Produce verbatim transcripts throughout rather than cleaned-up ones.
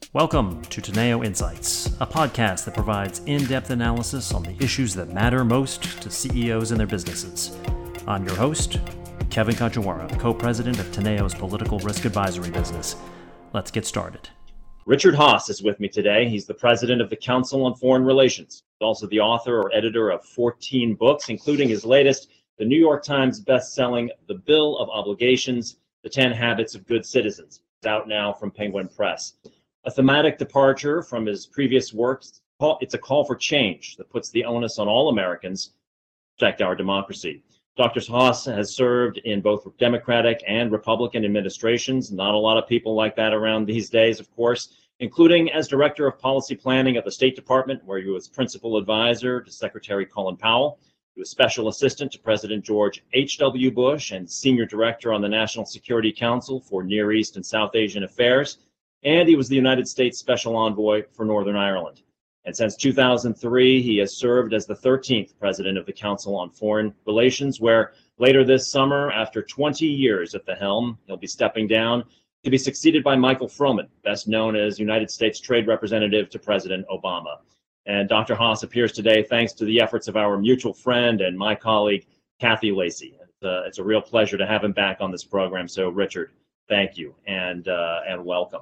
Welcome to Teneo Insights, a podcast that provides in-depth analysis on the issues that matter most to C E Os and their businesses. I'm your host, Kevin Kajiwara, co-president of Teneo's political risk advisory business. Let's get started. Richard Haass is with me today. He's the president of the Council on Foreign Relations. He's also the author or editor of fourteen books, including his latest, the New York Times best-selling The Bill of Obligations, The ten Habits of Good Citizens. It's out now from Penguin Press. A thematic departure from his previous works, it's a call for change that puts the onus on all Americans to protect our democracy. Doctor Haass has served in both Democratic and Republican administrations. Not a lot of people like that around these days, of course, including as director of policy planning at the State Department, where he was principal advisor to Secretary Colin Powell. He was special assistant to President George H W Bush and senior director on the National Security Council for Near East and South Asian Affairs. And he was the United States Special Envoy for Northern Ireland. And since two thousand three, he has served as the thirteenth president of the Council on Foreign Relations, where later this summer, after twenty years at the helm, he'll be stepping down to be succeeded by Michael Froman, best known as United States Trade Representative to President Obama. And Doctor Haass appears today thanks to the efforts of our mutual friend and my colleague, Kathy Lacey. It's a, it's a real pleasure to have him back on this program. So, Richard, thank you and uh, and welcome.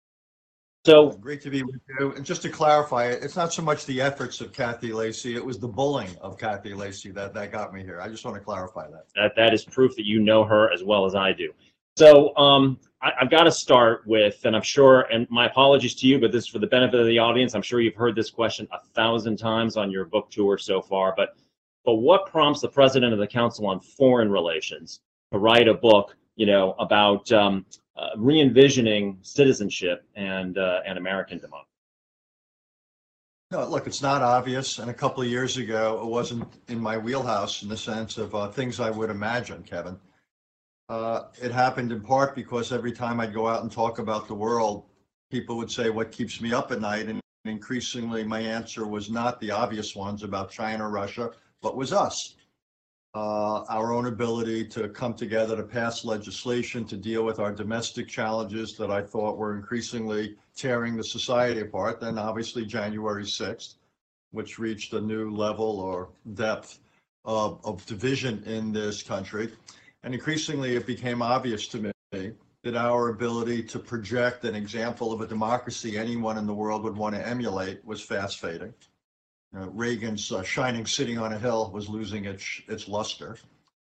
So great to be with you. And just to clarify, it's not so much the efforts of Kathy Lacey, it was the bullying of Kathy Lacey that, that got me here. I just want to clarify that. That that is proof that you know her as well as I do. So um, I, I've got to start with, and I'm sure, and my apologies to you, but this is for the benefit of the audience. I'm sure you've heard this question a thousand times on your book tour so far, but but what prompts the president of the Council on Foreign Relations to write a book, you know, about um, Uh, re-envisioning citizenship and uh, and American democracy? No, look, it's not obvious. And a couple of years ago, it wasn't in my wheelhouse in the sense of uh, things I would imagine, Kevin. Uh, it happened in part because every time I'd go out and talk about the world, people would say, what keeps me up at night? And increasingly, my answer was not the obvious ones about China, Russia, but was us. Uh, our own ability to come together to pass legislation to deal with our domestic challenges that I thought were increasingly tearing the society apart. Then obviously January sixth, which reached a new level or depth of, of division in this country. And increasingly it became obvious to me that our ability to project an example of a democracy anyone in the world would want to emulate was fast fading. Uh, Reagan's uh, shining city on a hill was losing its its luster.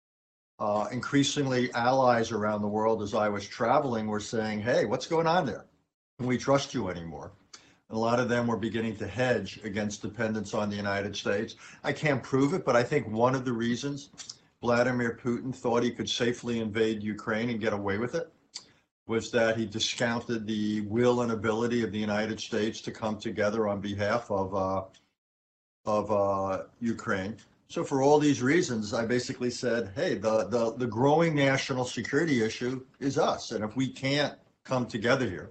Uh, increasingly, allies around the world, as I was traveling, were saying, hey, what's going on there? Can we trust you anymore? And a lot of them were beginning to hedge against dependence on the United States. I can't prove it, but I think one of the reasons Vladimir Putin thought he could safely invade Ukraine and get away with it was that he discounted the will and ability of the United States to come together on behalf of uh, of uh, Ukraine. So for all these reasons, I basically said, hey, the, the, the growing national security issue is us. And if we can't come together here,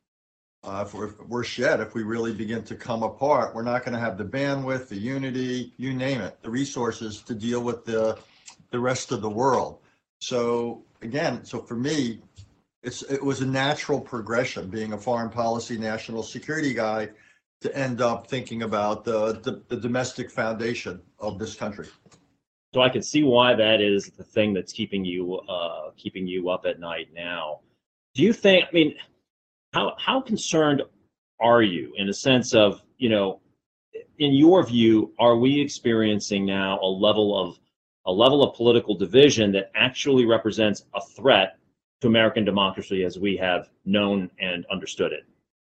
uh, if we're, worse yet, if we really begin to come apart, we're not going to have the bandwidth, the unity, you name it, the resources to deal with the, the rest of the world. So again, so for me, it's, it was a natural progression, being a foreign policy, national security guy, to end up thinking about the, the, the domestic foundation of this country. So I can see why that is the thing that's keeping you uh, keeping you up at night now. Do you think, I mean, how how concerned are you in a sense of, you know, in your view, are we experiencing now a level of a level of political division that actually represents a threat to American democracy as we have known and understood it?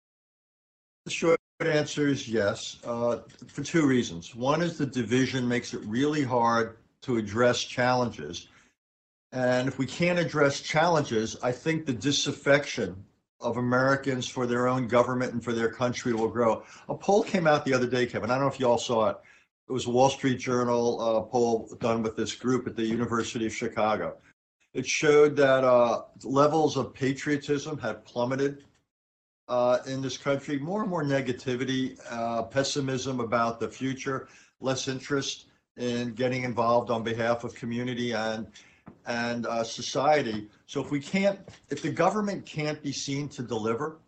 Sure. The answer is yes, uh, for two reasons. One is the division makes it really hard to address challenges. And if we can't address challenges, I think the disaffection of Americans for their own government and for their country will grow. A poll came out the other day, Kevin. I don't know if you all saw it. It was a Wall Street Journal uh, poll done with this group at the University of Chicago. It showed that uh, levels of patriotism had plummeted Uh, in this country, more and more negativity, uh, pessimism about the future, less interest in getting involved on behalf of community and and uh, society. So if we can't, if the government can't be seen to deliver,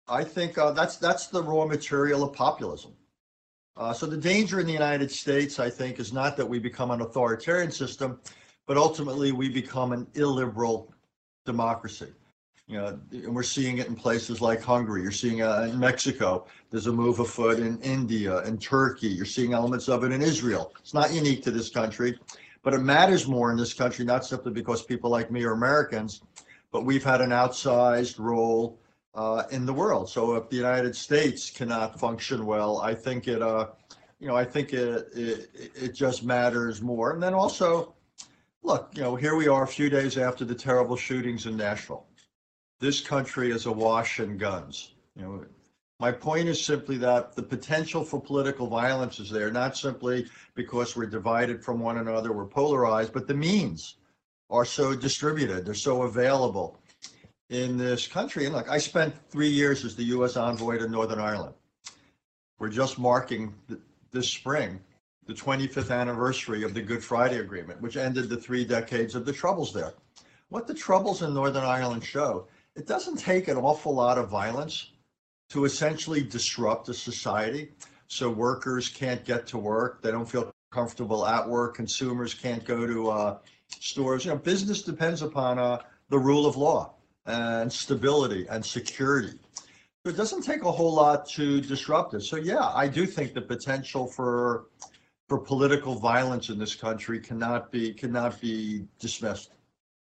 I think uh, that's that's the raw material of populism. Uh, so the danger in the United States, I think, is not that we become an authoritarian system, but ultimately we become an illiberal democracy. You know, and we're seeing it in places like Hungary. You're seeing uh, in Mexico. There's a move afoot in India and Turkey. You're seeing elements of it in Israel. It's not unique to this country, but it matters more in this country, not simply because people like me are Americans, but we've had an outsized role uh, in the world. So if the United States cannot function well, I think it, uh, you know, I think it, it it just matters more. And then also, look, you know, here we are a few days after the terrible shootings in Nashville. This country is awash in guns. You know, my point is simply that the potential for political violence is there, not simply because we're divided from one another, we're polarized, but the means are so distributed, they're so available in this country. And look, I spent three years as the U S envoy to Northern Ireland. We're just marking th- this spring the twenty-fifth anniversary of the Good Friday Agreement, which ended the three decades of the Troubles there. What the Troubles in Northern Ireland show, it doesn't take an awful lot of violence to essentially disrupt a society. So workers can't get to work, they don't feel comfortable at work, consumers can't go to uh, stores. You know, business depends upon uh, the rule of law and stability and security. So it doesn't take a whole lot to disrupt it. So yeah, I do think the potential for for political violence in this country cannot be cannot be dismissed.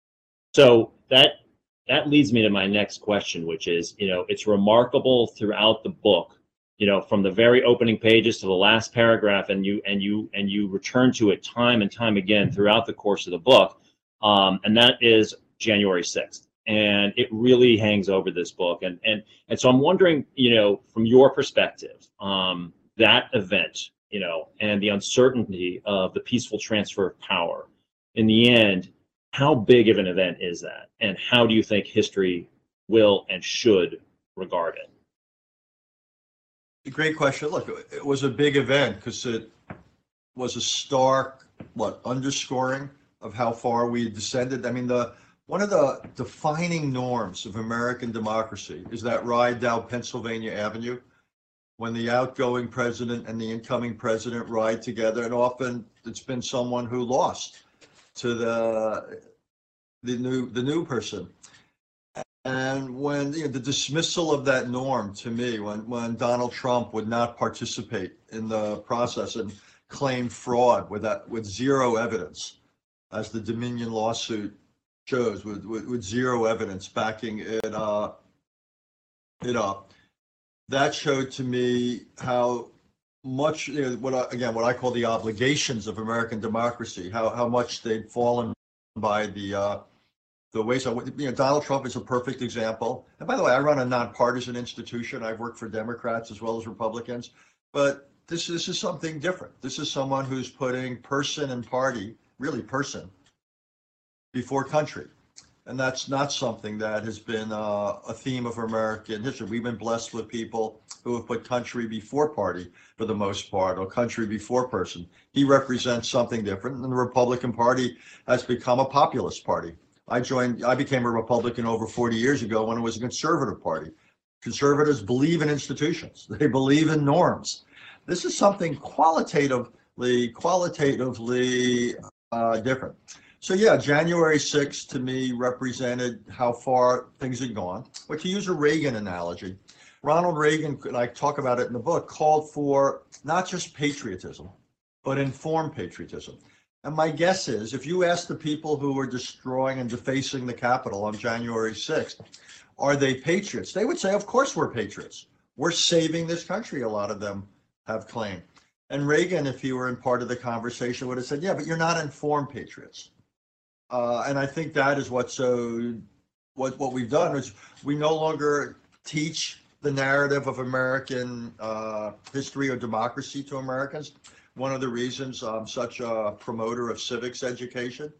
So that that leads me to my next question, which is, you know, it's remarkable throughout the book, you know, from the very opening pages to the last paragraph, and you and you and you return to it time and time again throughout the course of the book, um, and that is January sixth. And it really hangs over this book. And and and so I'm wondering, you know, from your perspective, um, that event, you know, and the uncertainty of the peaceful transfer of power, in the end, how big of an event is that? And how do you think history will and should regard it? A great question. Look, it was a big event because it was a stark, what, underscoring of how far we had descended. I mean, the one of the defining norms of American democracy is that ride down Pennsylvania Avenue when the outgoing president and the incoming president ride together, and often it's been someone who lost to the the new the new person. And when you know, the dismissal of that norm, to me, when when Donald Trump would not participate in the process and claim fraud with that with zero evidence, as the Dominion lawsuit shows, with with, with zero evidence backing it uh, it up, that showed to me how much, you know, what I, again what I call the obligations of American democracy, how how much they'd fallen by the uh, the ways. So, you know, Donald Trump is a perfect example. And by the way, I run a nonpartisan institution. I've worked for Democrats as well as Republicans, but this this is something different. This is someone who's putting person and party, really person, before country. And that's not something that has been uh, a theme of American history. We've been blessed with people who have put country before party for the most part, or country before person. He represents something different, and the Republican Party has become a populist party. I joined, I became a Republican over forty years ago when it was a conservative party. Conservatives believe in institutions. They believe in norms. This is something qualitatively, qualitatively uh, different. So yeah, January sixth to me represented how far things had gone. But to use a Reagan analogy, Ronald Reagan, and I talk about it in the book, called for not just patriotism, but informed patriotism. And my guess is, if you ask the people who were destroying and defacing the Capitol on January sixth, are they patriots? They would say, of course we're patriots. We're saving this country, a lot of them have claimed. And Reagan, if he were in part of the conversation, would have said, yeah, but you're not informed patriots. Uh, and I think that is what so what what we've done is we no longer teach the narrative of American uh, history or democracy to Americans. One of the reasons I'm such a promoter of civics education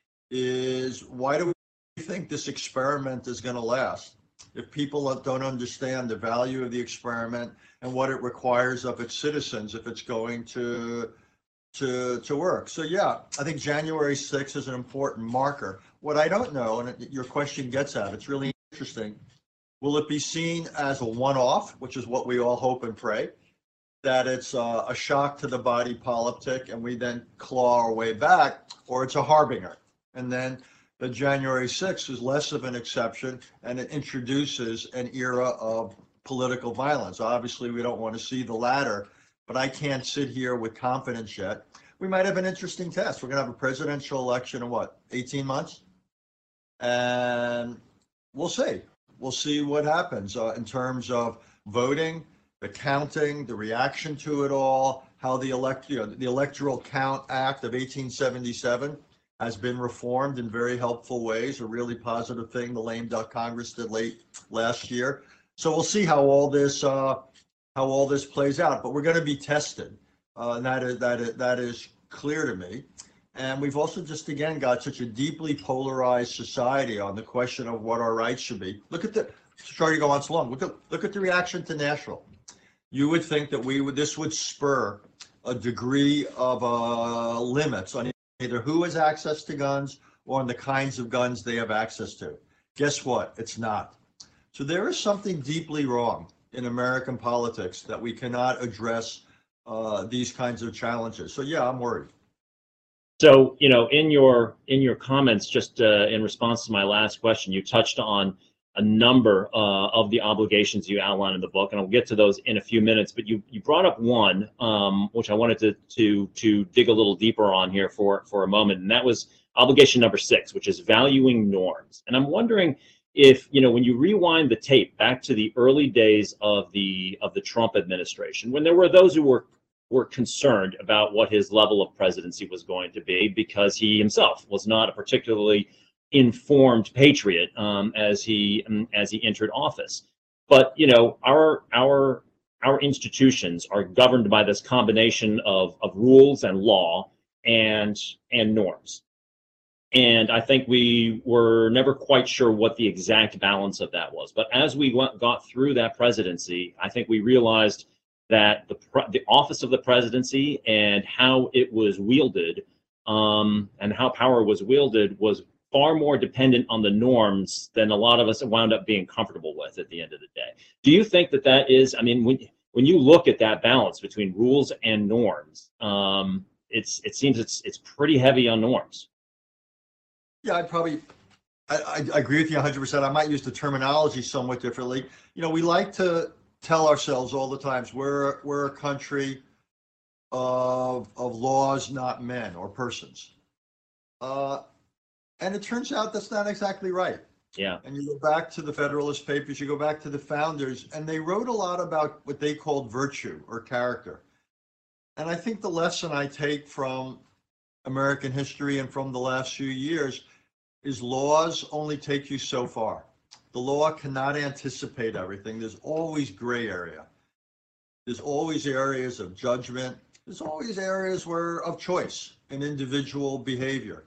is, why do we think this experiment is going to last if people don't understand the value of the experiment and what it requires of its citizens if it's going to to to work? So yeah, I think January sixth is an important marker. What I don't know, and your question gets at, it's really interesting, Will it be seen as a one-off, which is what we all hope and pray, that it's uh, a shock to the body politic and we then claw our way back, or it's a harbinger? And then the January sixth is less of an exception, and it introduces an era of political violence. Obviously, we don't want to see the latter, but I can't sit here with confidence yet. We might have an interesting test. We're going to have a presidential election in what, eighteen months? And we'll see. We'll see what happens uh, in terms of voting, the counting, the reaction to it all, how the elect, you know, the Electoral Count Act of eighteen seventy-seven has been reformed in very helpful ways, a really positive thing the lame duck Congress did late last year. So we'll see how all this uh, how all this plays out. But we're going to be tested, uh, and that is that is that is clear to me. And we've also just again got such a deeply polarized society on the question of what our rights should be. Look at the sorry to go on so long. Look at look at the reaction to Nashville. You would think that we would this would spur a degree of uh, limits on either who has access to guns or on the kinds of guns they have access to. Guess what? It's not. So there is something deeply wrong in American politics that we cannot address uh, these kinds of challenges. So yeah, I'm worried. So, you know, in your in your comments, just uh, in response to my last question, you touched on a number uh, of the obligations you outline in the book, and I'll get to those in a few minutes. But you you brought up one, um, which I wanted to to to dig a little deeper on here for for a moment, and that was obligation number six, which is valuing norms. And I'm wondering if, you know, when you rewind the tape back to the early days of the of the Trump administration, when there were those who were were concerned about what his level of presidency was going to be, because he himself was not a particularly informed patriot um, as he um, as he entered office. But you know, our our our institutions are governed by this combination of of rules and law and and norms. And I think we were never quite sure what the exact balance of that was. But as we went, got through that presidency, I think we realized that the the office of the presidency and how it was wielded um, and how power was wielded was far more dependent on the norms than a lot of us wound up being comfortable with at the end of the day. Do you think that that is, I mean, when when you look at that balance between rules and norms, um, it's it seems it's it's pretty heavy on norms. Yeah, I'd probably, I, I agree with you one hundred percent. I might use the terminology somewhat differently. You know, we like to tell ourselves all the times we're we're a country of of laws, not men or persons. Uh, and it turns out that's not exactly right. Yeah. And you go back to the Federalist Papers, you go back to the founders, and they wrote a lot about what they called virtue or character. And I think the lesson I take from American history and from the last few years is laws only take you so far. The law cannot anticipate everything. There's always gray area. There's always areas of judgment. There's always areas where of choice in individual behavior.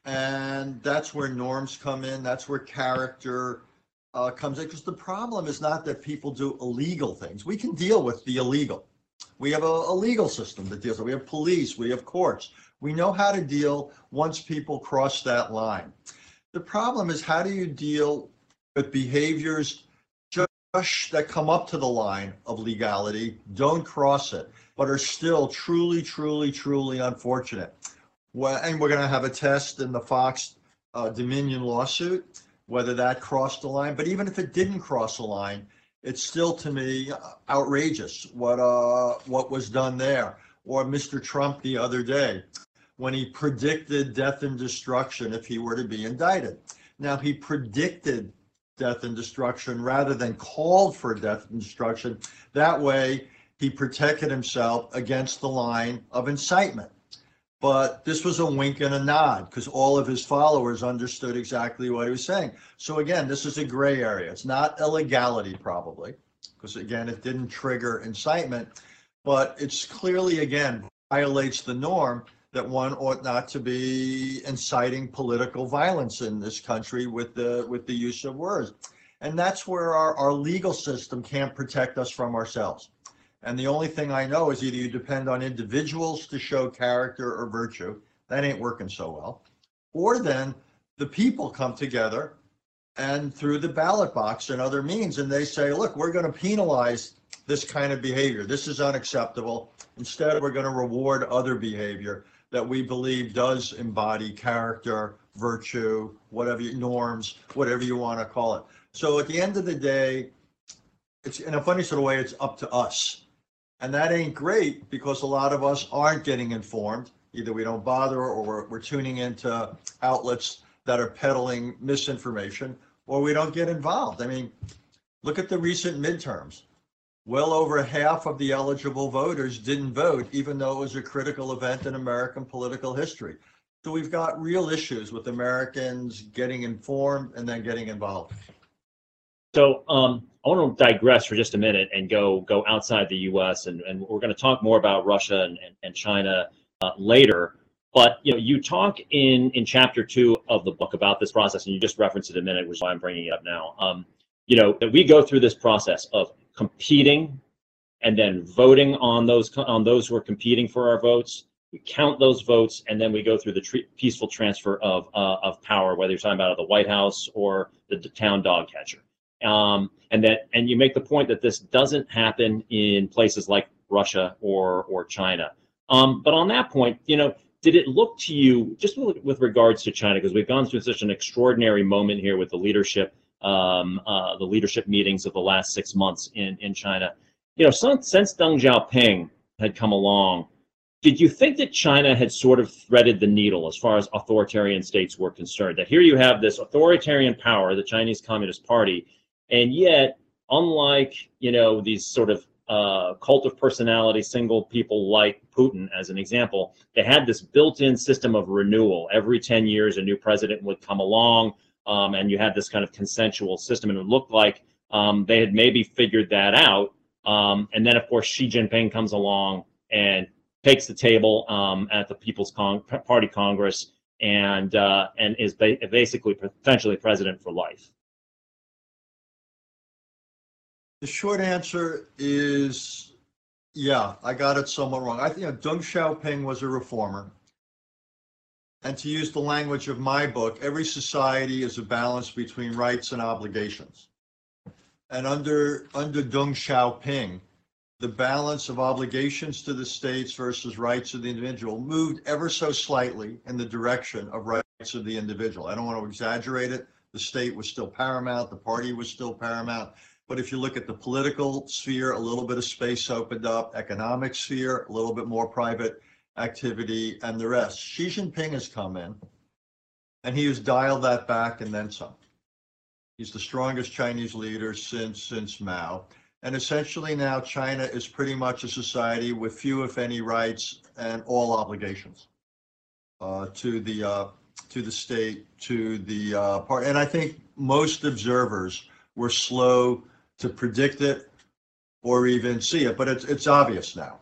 And that's where norms come in. That's where character uh, comes in. Because the problem is not that people do illegal things. We can deal with the illegal. We have a, a legal system that deals with it. We have police. We have courts. We know how to deal once people cross that line. The problem is, how do you deal with behaviors just that come up to the line of legality, don't cross it, but are still truly, truly, truly unfortunate? Well, and we're going to have a test in the Fox uh, Dominion lawsuit, whether that crossed the line. But even if it didn't cross the line, it's still, to me, outrageous what uh, what was done there. Or Mister Trump the other day, when he predicted death and destruction if he were to be indicted. Now, he predicted death and destruction rather than called for death and destruction. That way, he protected himself against the line of incitement. But this was a wink and a nod because all of his followers understood exactly what he was saying. So again, this is a gray area. It's not illegality, probably, because again, it didn't trigger incitement, but it's clearly, again, violates the norm that one ought not to be inciting political violence in this country with the with the use of words. And that's where our, our legal system can't protect us from ourselves. And the only thing I know is either you depend on individuals to show character or virtue, that ain't working so well, or then the people come together and through the ballot box and other means. And they say, look, we're going to penalize this kind of behavior. This is unacceptable. Instead, we're going to reward other behavior that we believe does embody character, virtue, whatever you, norms, whatever you want to call it. So at the end of the day, it's in a funny sort of way, it's up to us. And that ain't great because a lot of us aren't getting informed. Either we don't bother or we're, we're tuning into outlets that are peddling misinformation, or we don't get involved. I mean, look at the recent midterms. Well over half of the eligible voters didn't vote, even though it was a critical event in American political history. So we've got real issues with Americans getting informed and then getting involved. So um, I want to digress for just a minute and go go outside the U S and, and we're going to talk more about Russia and, and, and China uh, later. But you know, you talk in in chapter two of the book about this process, and you just referenced it a minute, which is why I'm bringing it up now. Um, you know, that we go through this process of competing and then voting on those on those who are competing for our votes. We count those votes, and then we go through the tr- peaceful transfer of uh, of power, whether you're talking about the White House or the, the town dog catcher. Um, and that, and you make the point that this doesn't happen in places like Russia or or China. Um, but on that point, you know, did it look to you, just with, with regards to China, because we've gone through such an extraordinary moment here with the leadership, um, uh, the leadership meetings of the last six months in in China. You know, since, since Deng Xiaoping had come along, did you think that China had sort of threaded the needle as far as authoritarian states were concerned? That here you have this authoritarian power, the Chinese Communist Party, and yet, unlike, you know, these sort of uh, cult of personality, single people like Putin, as an example, they had this built-in system of renewal. Every ten years, a new president would come along, um, and you had this kind of consensual system. And it looked like um, they had maybe figured that out. Um, and then, of course, Xi Jinping comes along and takes the table um, at the People's Con- Party Congress and uh, and is ba- basically potentially president for life. The short answer is, yeah, I got it somewhat wrong. I think you know, Deng Xiaoping was a reformer. And to use the language of my book, every society is a balance between rights and obligations. And under, under Deng Xiaoping, the balance of obligations to the states versus rights of the individual moved ever so slightly in the direction of rights of the individual. I don't want to exaggerate it. The state was still paramount. The party was still paramount. But if you look at the political sphere, a little bit of space opened up, economic sphere, a little bit more private activity, and the rest. Xi Jinping has come in, and he has dialed that back and then some. He's the strongest Chinese leader since since Mao. And essentially now China is pretty much a society with few, if any, rights and all obligations uh, to the uh, to the state, to the uh, part. And I think most observers were slow to predict it or even see it, but it's it's obvious now.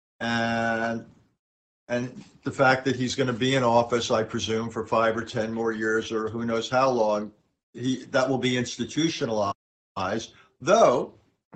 And and the fact that he's going to be in office, I presume, for five or ten more years, or who knows how long, he that will be institutionalized. Though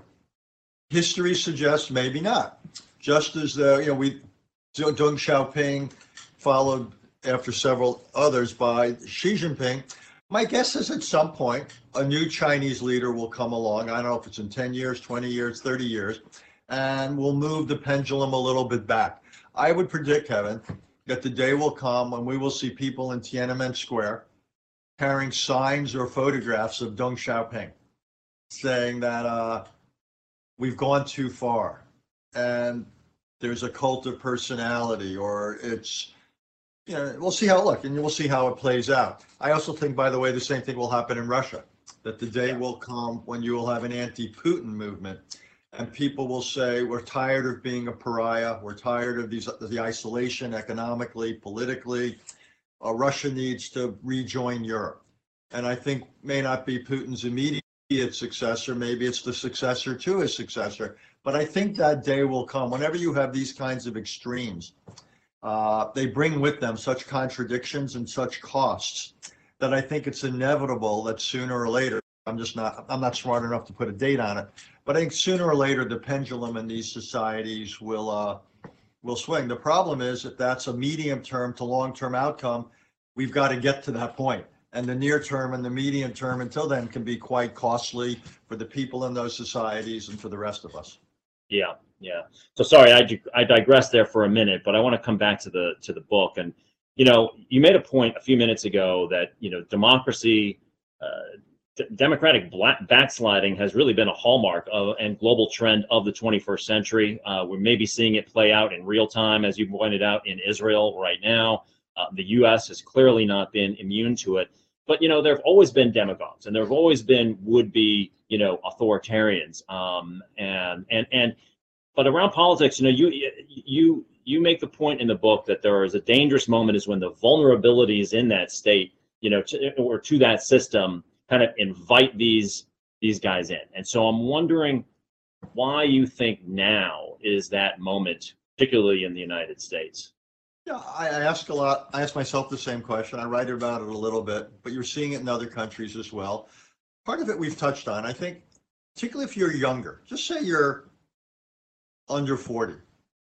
history suggests maybe not. Just as the you know we Deng Xiaoping followed after several others by Xi Jinping. My guess is at some point, a new Chinese leader will come along. I don't know if it's in ten years, twenty years, thirty years, and we'll move the pendulum a little bit back. I would predict, Kevin, that the day will come when we will see people in Tiananmen Square carrying signs or photographs of Deng Xiaoping saying that uh, we've gone too far and there's a cult of personality, or it's, you know, we'll see how it looks, and we'll see how it plays out. I also think, by the way, the same thing will happen in Russia, that the day will come when you will have an anti-Putin movement, and people will say, we're tired of being a pariah, we're tired of these the isolation economically, politically. Uh, Russia needs to rejoin Europe. And I think may not be Putin's immediate successor, maybe it's the successor to his successor, but I think that day will come. Whenever you have these kinds of extremes, Uh, they bring with them such contradictions and such costs that I think it's inevitable that sooner or later, I'm just not, I'm not smart enough to put a date on it, but I think sooner or later the pendulum in these societies will uh, will swing. The problem is if that's a medium term to long term outcome, we've got to get to that point. And the near term and the medium term until then can be quite costly for the people in those societies and for the rest of us. Yeah, yeah. So sorry, I, I digressed there for a minute, but I want to come back to the to the book. And you know, you made a point a few minutes ago that you know democracy, uh, d- democratic black backsliding has really been a hallmark of and global trend of the twenty-first century. Uh, we're maybe seeing it play out in real time, as you pointed out, in Israel right now. Uh, the U S has clearly not been immune to it. But, you know, there have always been demagogues and there have always been would-be, you know, authoritarians. Um, and, and, and, but around politics, you know, you, you, you make the point in the book that there is a dangerous moment is when the vulnerabilities in that state, you know, to, or to that system kind of invite these, these guys in. And so I'm wondering why you think now is that moment, particularly in the United States. Yeah, I, I ask a lot. I ask myself the same question. I write about it a little bit, but you're seeing it in other countries as well. Part of it we've touched on. I think, particularly if you're younger, just say you're under forty.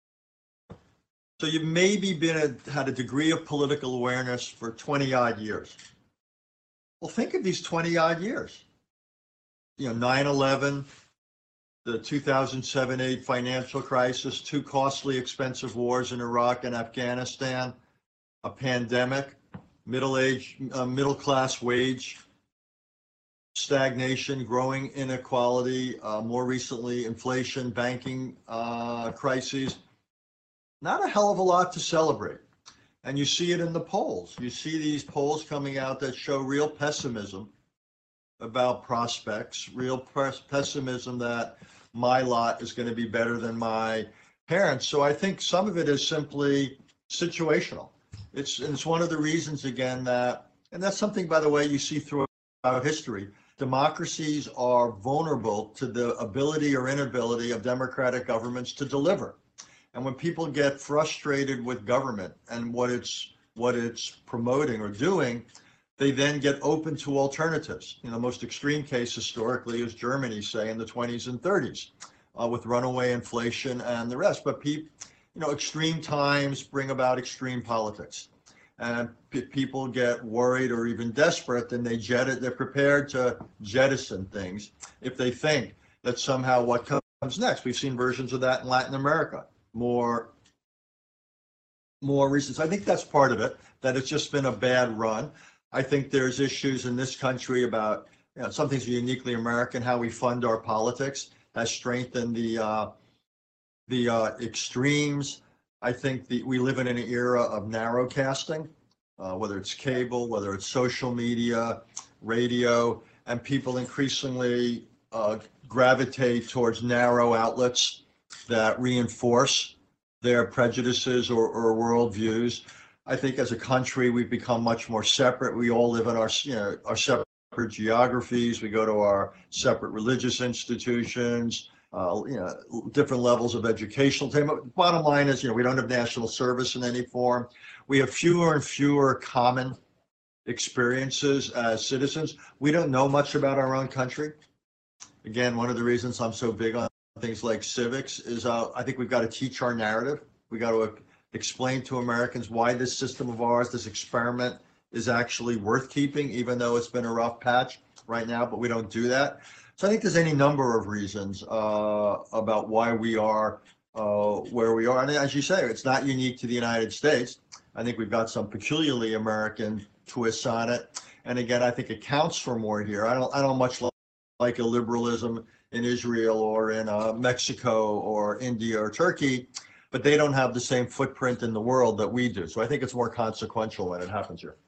So you've maybe been a, had a degree of political awareness for twenty odd years. Well, think of these twenty odd years. You know, nine eleven, the two thousand seven eight financial crisis, two costly, expensive wars in Iraq and Afghanistan, a pandemic, middle age, uh, middle class wage stagnation, growing inequality, uh, more recently inflation, banking uh, crises. Not a hell of a lot to celebrate. And you see it in the polls. You see these polls coming out that show real pessimism about prospects, real pessimism that my lot is going to be better than my parents. So I think some of it is simply situational. It's, it's one of the reasons, again, that, and that's something, by the way, you see throughout history, democracies are vulnerable to the ability or inability of democratic governments to deliver. And when people get frustrated with government and what it's, what it's promoting or doing, they then get open to alternatives. You know, most extreme case historically is Germany, say in the twenties and thirties, uh, with runaway inflation and the rest. But people, you know, extreme times bring about extreme politics, and p- people get worried or even desperate. Then they jet it. They're prepared to jettison things if they think that somehow what comes next. We've seen versions of that in Latin America, more, more recent. So I think that's part of it. That it's just been a bad run. I think there's issues in this country about, you know, some things are uniquely American, how we fund our politics has strengthened the uh, the uh, extremes. I think the, we live in an era of narrowcasting, uh, whether it's cable, whether it's social media, radio, and people increasingly uh, gravitate towards narrow outlets that reinforce their prejudices or, or worldviews. I think as a country, we've become much more separate. We all live in our, you know, our separate geographies. We go to our separate religious institutions, uh, you know, different levels of educational attainment. Bottom line is, you know, we don't have national service in any form. We have fewer and fewer common experiences as citizens. We don't know much about our own country. Again, one of the reasons I'm so big on things like civics is uh, I think we've got to teach our narrative. We got to explain to Americans why this system of ours, this experiment, is actually worth keeping, even though it's been a rough patch right now, but we don't do that. So I think there's any number of reasons uh, about why we are uh, where we are. And as you say, it's not unique to the United States. I think we've got some peculiarly American twists on it. And again, I think it counts for more here. I don't, I don't much like, like a liberalism in Israel or in uh, Mexico or India or Turkey, but they don't have the same footprint in the world that we do. So I think it's more consequential when it happens here.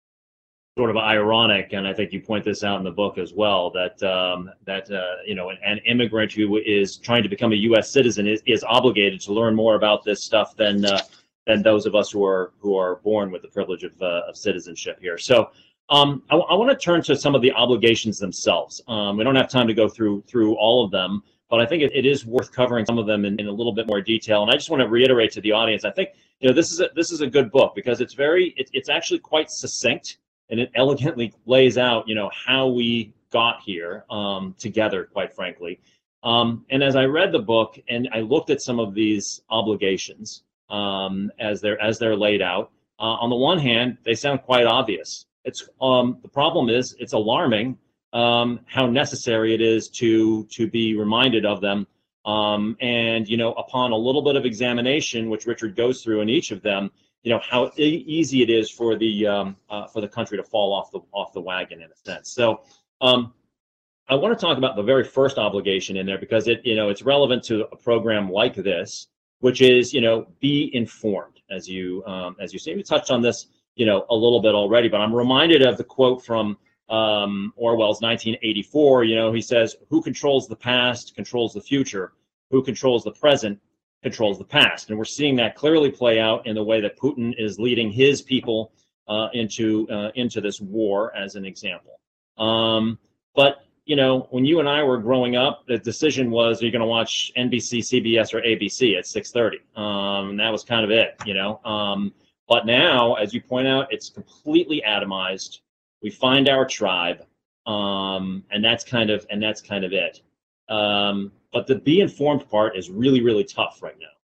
Sort of ironic, and I think you point this out in the book as well, that um, that uh, you know, an, an immigrant who is trying to become a U S citizen is, is obligated to learn more about this stuff than uh, than those of us who are who are born with the privilege of, uh, of citizenship here. So um, I, I want to turn to some of the obligations themselves. Um, we don't have time to go through through all of them, but I think it, it is worth covering some of them in, in a little bit more detail. And I just want to reiterate to the audience, I think, you know, this is a, this is a good book because it's very, it, it's actually quite succinct, and it elegantly lays out, you know, how we got here um, together, quite frankly. Um, and as I read the book and I looked at some of these obligations um, as they're as they're laid out, uh, on the one hand, they sound quite obvious. It's um, the problem is it's alarming um, how necessary it is to to be reminded of them. Um, and you know, upon a little bit of examination, which Richard goes through in each of them, you know how e- easy it is for the um, uh, for the country to fall off the off the wagon in a sense. So. Um, I want to talk about the very first obligation in there because it, you know, it's relevant to a program like this, which is, you know, be informed. As you, um, as you see, we touched on this, you know, a little bit already. But I'm reminded of the quote from um, Orwell's nineteen eighty-four. You know, he says, "Who controls the past controls the future. Who controls the present controls the past." And we're seeing that clearly play out in the way that Putin is leading his people uh, into uh, into this war, as an example. Um, but you know, when you and I were growing up, the decision was, are you going to watch N B C, C B S, or A B C at six thirty? Um, and that was kind of it, you know. Um, but now, as you point out, it's completely atomized. We find our tribe, um, and that's kind of and that's kind of it. Um, but the be informed part is really, really tough right now.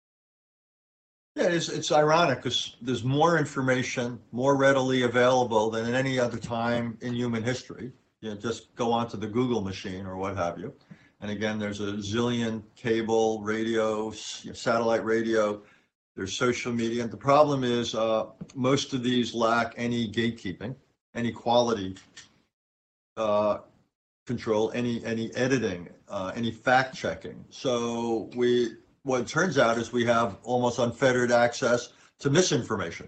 Yeah, it's, it's ironic because there's more information, more readily available than at any other time in human history. You know, just go onto the Google machine or what have you. And again, there's a zillion cable, radio, satellite radio, there's social media. And the problem is uh, most of these lack any gatekeeping, any quality uh, control, any any editing, uh, any fact checking. So we, what it turns out is we have almost unfettered access to misinformation.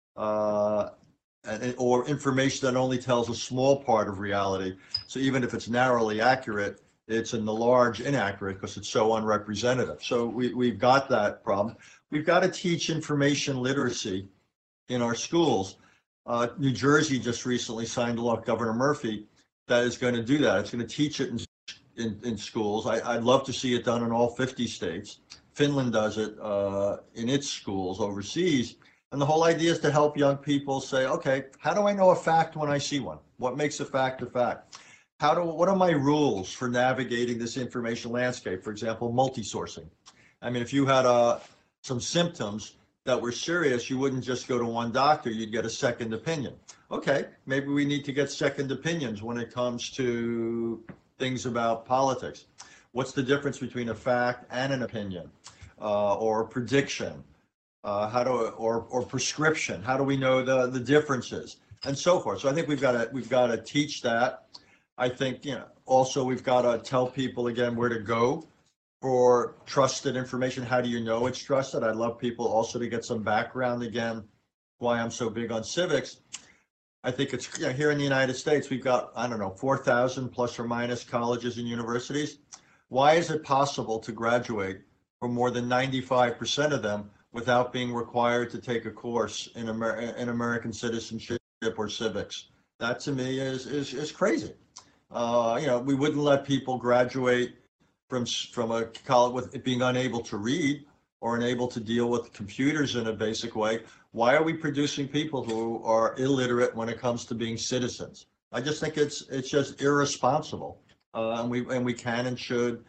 Uh, And, or information that only tells a small part of reality. So even if it's narrowly accurate, it's in the large inaccurate because it's so unrepresentative. So we, we've got that problem. We've got to teach information literacy in our schools. Uh, New Jersey just recently signed a law, Governor Murphy, that is going to do that. It's going to teach it in, in, in schools. I, I'd love to see it done in all fifty states. Finland does it uh, in its schools overseas. And the whole idea is to help young people say, okay, how do I know a fact when I see one? What makes a fact a fact? How do, what are my rules for navigating this information landscape? For example, multi-sourcing. I mean, if you had uh, some symptoms that were serious, you wouldn't just go to one doctor, you'd get a second opinion. Okay, maybe we need to get second opinions when it comes to things about politics. What's the difference between a fact and an opinion uh, or a prediction? Uh, how do or or prescription? How do we know the the differences and so forth? So I think we've got to we've got to teach that. I think you know also we've got to tell people again where to go for trusted information. How do you know it's trusted? I'd love people also to get some background again. Why I'm so big on civics. I think it's you know, here in the United States we've got I don't know four thousand plus or minus colleges and universities. Why is it possible to graduate from more than ninety-five percent of them without being required to take a course in, Amer- in American citizenship or civics? That to me is is, is crazy. Uh, you know, we wouldn't let people graduate from from a college with being unable to read or unable to deal with computers in a basic way. Why are we producing people who are illiterate when it comes to being citizens? I just think it's it's just irresponsible, uh, and we and we can and should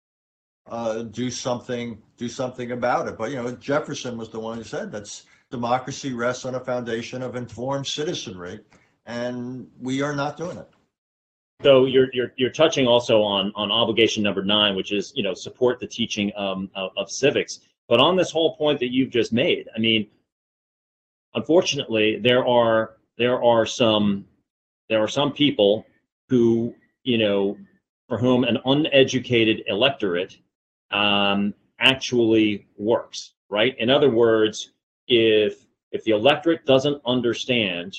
Uh, do something, do something about it. But you know, Jefferson was the one who said that's democracy rests on a foundation of informed citizenry, and we are not doing it. So you're you're you're touching also on on obligation number nine, which is you know support the teaching um, of, of civics. But on this whole point that you've just made, I mean, unfortunately, there are there are some there are some people who you know for whom an uneducated electorate um, actually works, right? In other words, if if the electorate doesn't understand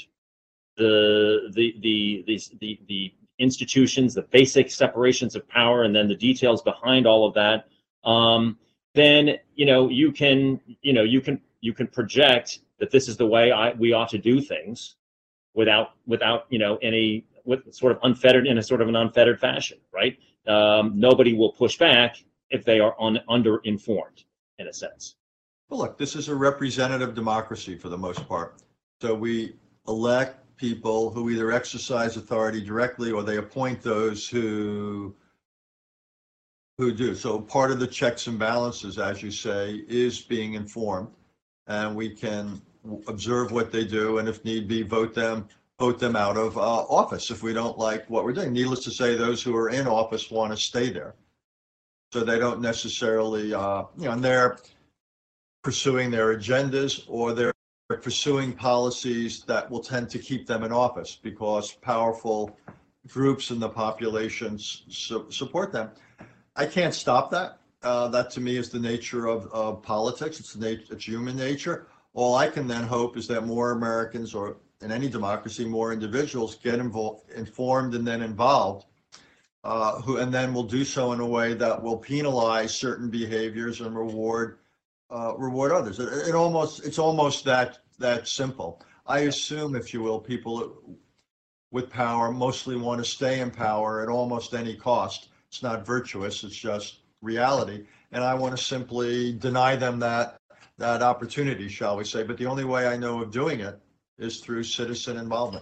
the the the the the, the institutions, the basic separations of power, and then the details behind all of that, um, then you know you can you know you can you can project that this is the way I we ought to do things, without without you know any with sort of unfettered in a sort of an unfettered fashion, right? Um, nobody will push back if they are un, under-informed, in a sense. Well, look, this is a representative democracy for the most part. So we elect people who either exercise authority directly or they appoint those who who do. So part of the checks and balances, as you say, is being informed, and we can observe what they do and if need be, vote them vote them out of uh, office if we don't like what we're doing. Needless to say, those who are in office want to stay there. So they don't necessarily, uh, you know, and they're pursuing their agendas, or they're pursuing policies that will tend to keep them in office because powerful groups in the population su- support them. I can't stop that. Uh, that to me is the nature of, of politics. It's the nat- it's human nature. All I can then hope is that more Americans, or in any democracy, more individuals get involved, informed and then involved, uh, who and then will do so in a way that will penalize certain behaviors and reward uh, reward others. It, it almost it's almost that that simple. I assume, if you will, people with power mostly want to stay in power at almost any cost. It's not virtuous. It's just reality. And I want to simply deny them that that opportunity, shall we say. But the only way I know of doing it is through citizen involvement.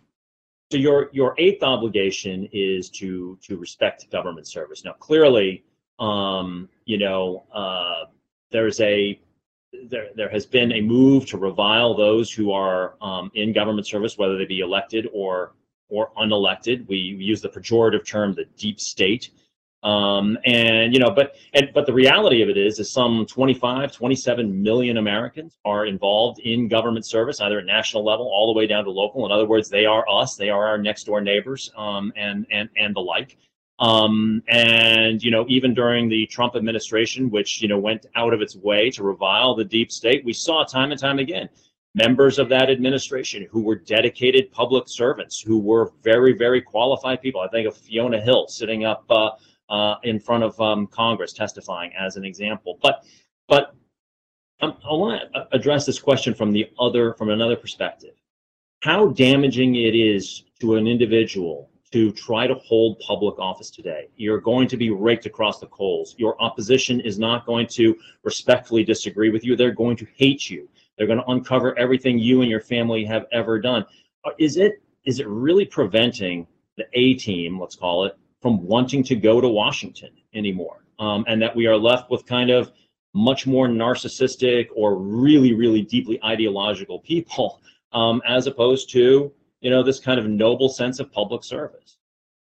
So your your eighth obligation is to to respect government service. Now, clearly, um, you know, uh, there's a there there has been a move to revile those who are um, in government service, whether they be elected or or unelected. We use the pejorative term, the deep state. Um, and, you know, but, and, but the reality of it is, is some twenty-five, twenty-seven million Americans are involved in government service, either at national level, all the way down to local. In other words, they are us, they are our next door neighbors, um, and, and, and the like. Um, and, you know, even during the Trump administration, which, you know, went out of its way to revile the deep state, we saw time and time again members of that administration who were dedicated public servants, who were very, very qualified people. I think of Fiona Hill sitting up, uh, Uh, in front of um, Congress, testifying as an example. But, but um, I want to address this question from the other, from another perspective. How damaging it is to an individual to try to hold public office today. You're going to be raked across the coals. Your opposition is not going to respectfully disagree with you. They're going to hate you. They're going to uncover everything you and your family have ever done. Is it, is it really preventing the A team, let's call it, from wanting to go to Washington anymore, um, and that we are left with kind of much more narcissistic or really, really deeply ideological people, um, as opposed to, you know, this kind of noble sense of public service?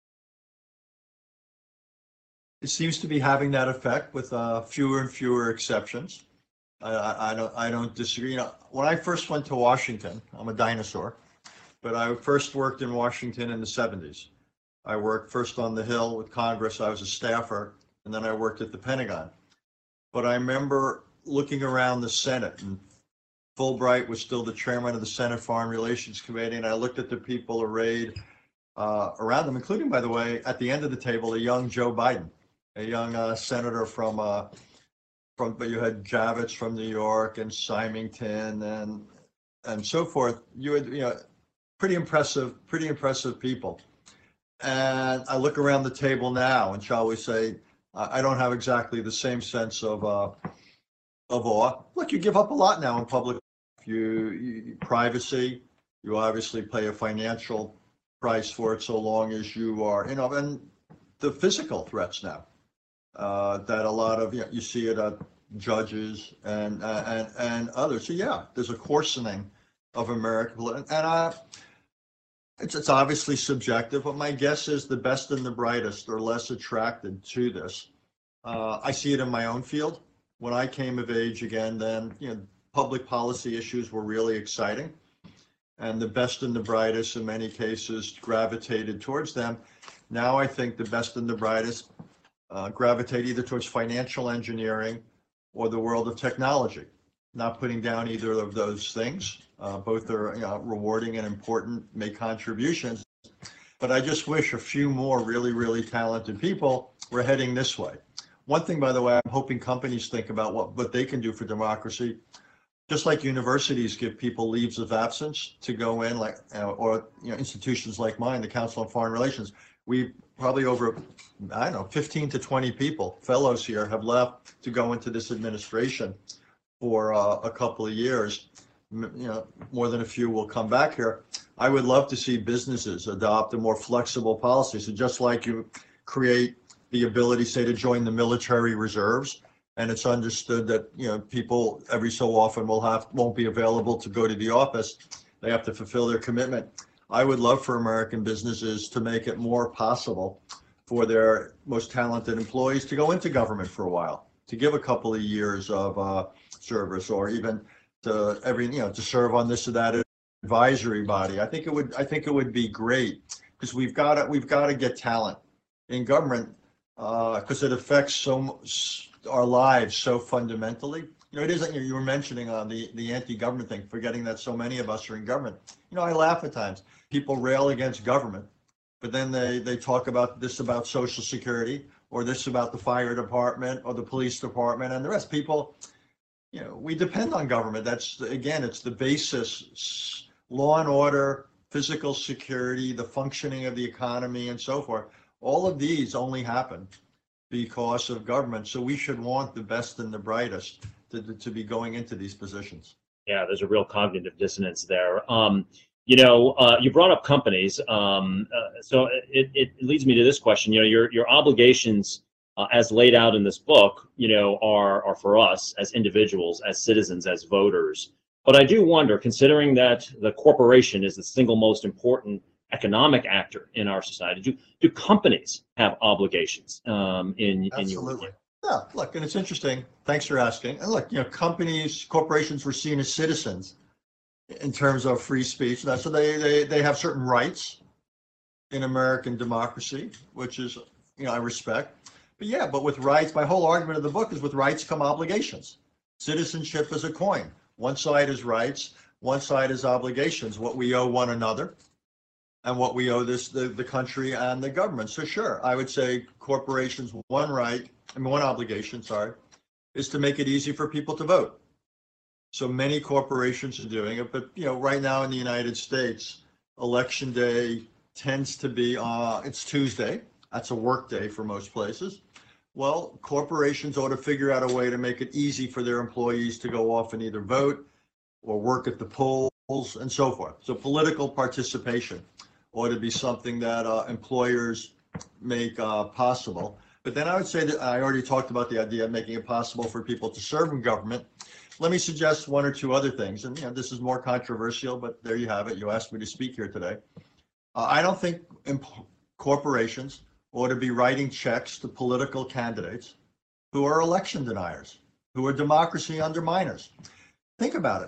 It seems to be having that effect, with uh, fewer and fewer exceptions. I, I, I don't I don't disagree. You know, when I first went to Washington, I'm a dinosaur, but I first worked in Washington in the seventies. I worked first on the Hill with Congress. I was a staffer, and then I worked at the Pentagon. But I remember looking around the Senate, and Fulbright was still the chairman of the Senate Foreign Relations Committee, and I looked at the people arrayed uh, around them, including, by the way, at the end of the table, a young Joe Biden, a young uh, senator from, uh, from, but you had Javits from New York and Symington and and so forth. You had, you know, pretty impressive, pretty impressive people. And I look around the table now, and shall we say, I don't have exactly the same sense of uh, of awe. Look, you give up a lot now in public. You, you privacy. You obviously pay a financial price for it, so long as you are, you know, and the physical threats now uh, that a lot of, you know, you see it at judges and uh, and and others. So yeah, there's a coarsening of America, and I. It's, it's obviously subjective, but my guess is the best and the brightest are less attracted to this. Uh, I see it in my own field. When I came of age again, then, you know, public policy issues were really exciting, and the best and the brightest in many cases gravitated towards them. Now I think the best and the brightest uh, gravitate either towards financial engineering or the world of technology. Not putting down either of those things. Uh, both are, you know, rewarding and important, make contributions. But I just wish a few more really, really talented people were heading this way. One thing, by the way, I'm hoping companies think about what, what they can do for democracy. Just like universities give people leaves of absence to go in, like, uh, or, you know, institutions like mine, the Council on Foreign Relations, we probably over, I don't know, fifteen to twenty people, fellows here, have left to go into this administration for uh, a couple of years. You know, more than a few will come back here. I would love to see businesses adopt a more flexible policy. So just like you create the ability, say, to join the military reserves, and it's understood that, you know, people every so often will have won't be available to go to the office. They have to fulfill their commitment. I would love for American businesses to make it more possible for their most talented employees to go into government for a while, to give a couple of years of uh, service, or even to every, you know, to serve on this or that advisory body. I think it would, I think it would be great, because we've got to, we've got to get talent in government, because uh, it affects so our lives so fundamentally. You know, it isn't, you were mentioning on the, the anti-government thing, forgetting that so many of us are in government. You know, I laugh at times. People rail against government, but then they, they talk about this about Social Security, or this about the fire department, or the police department, and the rest. People, you know, we depend on government. That's, again, it's the basis, law and order, physical security, the functioning of the economy, and so forth. All of these only happen because of government. So we should want the best and the brightest to, to be going into these positions. Yeah, there's a real cognitive dissonance there. Um, you know, uh, you brought up companies. Um, uh, so it, it leads me to this question. You know, your, your obligations uh, as laid out in this book, you know, are, are for us as individuals, as citizens, as voters. But I do wonder, considering that the corporation is the single most important economic actor in our society, do, do companies have obligations um, in, in your Absolutely. Yeah, look, and it's interesting. Thanks for asking. And look, you know, companies, corporations were seen as citizens in terms of free speech. So they, they, they have certain rights in American democracy, which is, you know, I respect. But yeah, but with rights, my whole argument of the book is with rights come obligations. Citizenship is a coin. One side is rights, one side is obligations, what we owe one another and what we owe this the, the country and the government. So sure, I would say corporations, one right, I mean, one obligation, sorry, is to make it easy for people to vote. So many corporations are doing it, but you know, right now in the United States, election day tends to be, uh, it's Tuesday. That's a work day for most places. Well, corporations ought to figure out a way to make it easy for their employees to go off and either vote or work at the polls and so forth. So political participation ought to be something that uh, employers make uh, possible. But then I would say that I already talked about the idea of making it possible for people to serve in government. Let me suggest one or two other things. And you know, this is more controversial, but there you have it. You asked me to speak here today. Uh, I don't think imp- corporations ought to be writing checks to political candidates who are election deniers, who are democracy underminers. Think about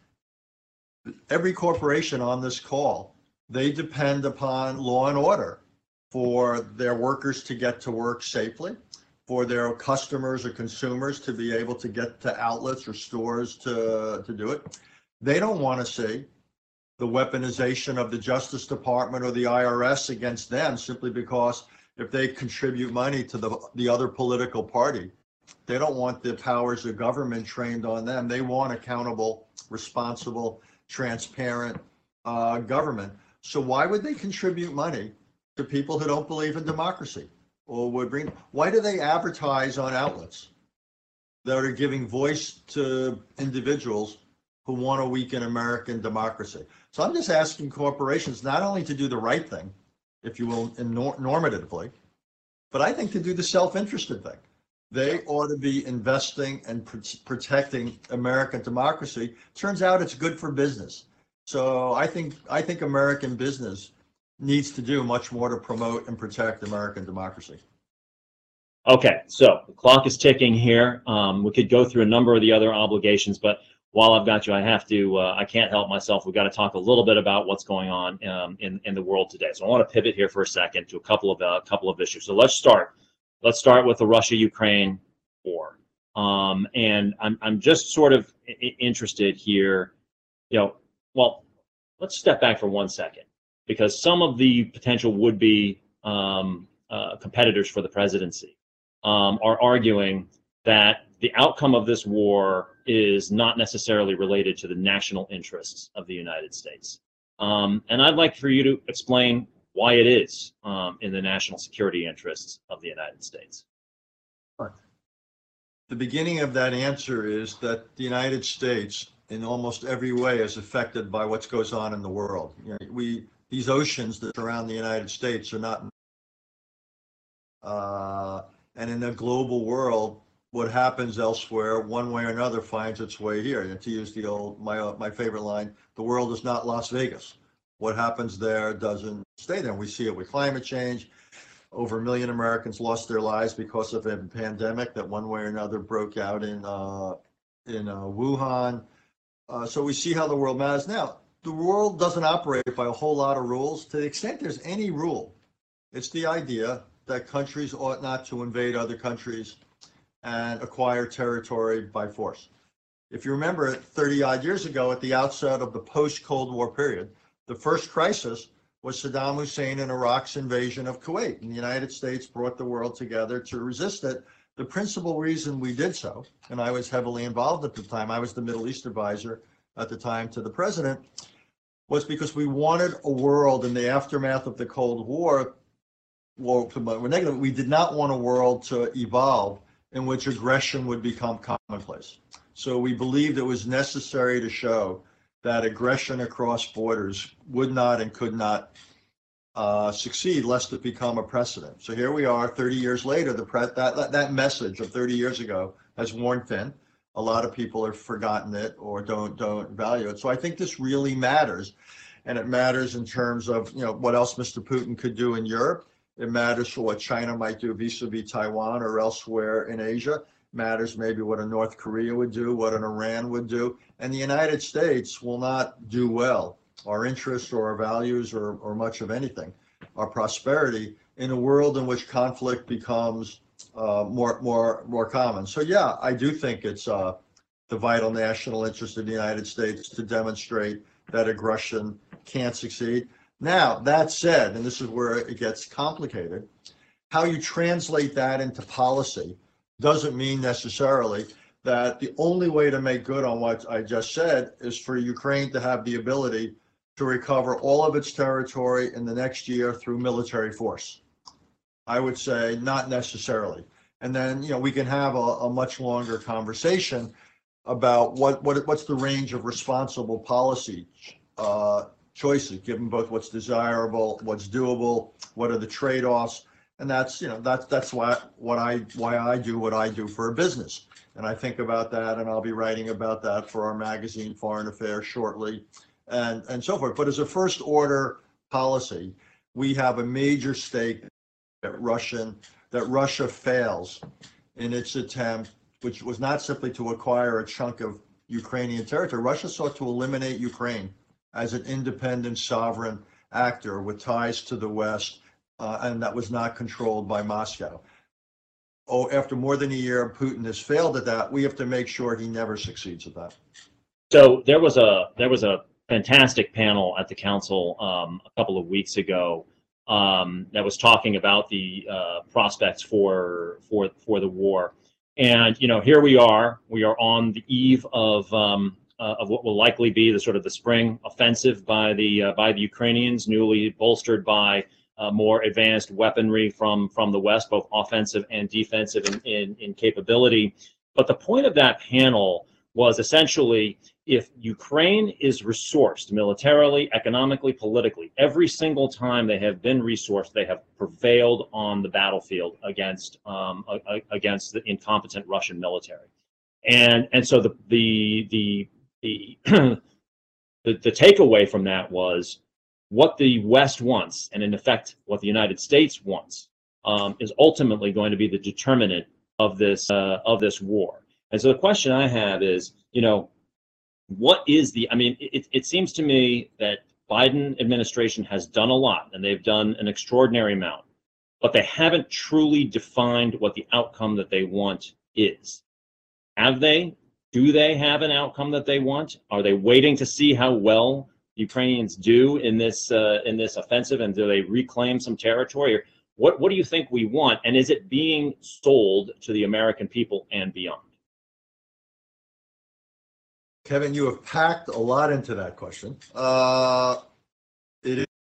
it. Every corporation on this call, they depend upon law and order for their workers to get to work safely, for their customers or consumers to be able to get to outlets or stores to, to do it. They don't want to see the weaponization of the Justice Department or the I R S against them simply because if they contribute money to the, the other political party, they don't want the powers of government trained on them. They want accountable, responsible, transparent uh, government. So why would they contribute money to people who don't believe in democracy? Or would bring, why do they advertise on outlets that are giving voice to individuals who want to weaken American democracy? So I'm just asking corporations not only to do the right thing, if you will, in nor- normatively, but I think to do the self-interested thing. They ought to be investing and pr- protecting American democracy. Turns out it's good for business. So I think I think American business needs to do much more to promote and protect American democracy. Okay, so the clock is ticking here. Um, we could go through a number of the other obligations, but while I've got you, I have to, uh, I can't help myself. We've got to talk a little bit about what's going on um, in, in the world today. So I want to pivot here for a second to a couple of, a uh, couple of issues. So let's start. Let's start with the Russia-Ukraine war. Um, and I'm, I'm just sort of I- interested here, you know, well, let's step back for one second, because some of the potential would-be um, uh, competitors for the presidency um, are arguing that the outcome of this war is not necessarily related to the national interests of the United States. Um, and I'd like for you to explain why it is um, in the national security interests of the United States. The beginning of that answer is that the United States, in almost every way, is affected by what goes on in the world. You know, we these oceans that surround the United States are not, uh, and in the global world, what happens elsewhere, one way or another, finds its way here. And to use the old my my favorite line, the world is not Las Vegas. What happens there doesn't stay there. We see it with climate change. Over a million Americans lost their lives because of a pandemic that one way or another broke out in uh, in uh, Wuhan. Uh, so we see how the world matters. Now, the world doesn't operate by a whole lot of rules. To the extent there's any rule, it's the idea that countries ought not to invade other countries and acquire territory by force. If you remember, thirty odd years ago, at the outset of the post-Cold War period, the first crisis was Saddam Hussein and Iraq's invasion of Kuwait. And the United States brought the world together to resist it. The principal reason we did so, and I was heavily involved at the time, I was the Middle East advisor at the time to the president, was because we wanted a world in the aftermath of the Cold War, well, negative, we did not want a world to evolve in which aggression would become commonplace. So we believed it was necessary to show that aggression across borders would not and could not uh, succeed lest it become a precedent. So here we are thirty years later, the pre- that, that message of thirty years ago has worn thin. A lot of people have forgotten it or don't don't value it. So I think this really matters. And it matters in terms of, you know, what else Mister Putin could do in Europe. It matters for what China might do vis-a-vis Taiwan or elsewhere in Asia. Matters maybe what a North Korea would do, what an Iran would do. And the United States will not do well, our interests or our values or, or much of anything, our prosperity, in a world in which conflict becomes uh, more, more, more common. So yeah, I do think it's uh, the vital national interest of the United States to demonstrate that aggression can't succeed. Now, that said, and this is where it gets complicated, how you translate that into policy doesn't mean necessarily that the only way to make good on what I just said is for Ukraine to have the ability to recover all of its territory in the next year through military force. I would say not necessarily. And then, you know, we can have a, a much longer conversation about what, what what's the range of responsible policy uh, choices, given both what's desirable, what's doable, what are the trade-offs. And that's, you know, that's that's why what I why I do what I do for a business. And I think about that, and I'll be writing about that for our magazine, Foreign Affairs, shortly, and and so forth. But as a first order policy, we have a major stake that Russian that Russia fails in its attempt, which was not simply to acquire a chunk of Ukrainian territory. Russia sought to eliminate Ukraine as an independent sovereign actor with ties to the West. Uh, and that was not controlled by Moscow. Oh, after more than a year, Putin has failed at that. We have to make sure he never succeeds at that. So there was a there was a fantastic panel at the council um, a couple of weeks ago um, that was talking about the uh, prospects for for for the war, and you know here we are. We are on the eve of um, uh, of what will likely be the sort of the spring offensive by the uh, by the Ukrainians, newly bolstered by Uh, more advanced weaponry from from the West, both offensive and defensive in, in, in capability. But the point of that panel was essentially, if Ukraine is resourced militarily, economically, politically, every single time they have been resourced, they have prevailed on the battlefield against um, a, against the incompetent Russian military. And and so the the the the, the, the takeaway from that was, what the West wants, and in effect, what the United States wants, um, is ultimately going to be the determinant of this uh, of this war. And so the question I have is, you know, what is the? I mean, it, it seems to me that Biden administration has done a lot, and they've done an extraordinary amount, but they haven't truly defined what the outcome that they want is. Have they? Do they have an outcome that they want? Are they waiting to see how well Ukrainians do in this uh, in this offensive, and do they reclaim some territory? Or what what do you think we want, and is it being sold to the American people and beyond? Kevin, you have packed a lot into that question. Uh, it is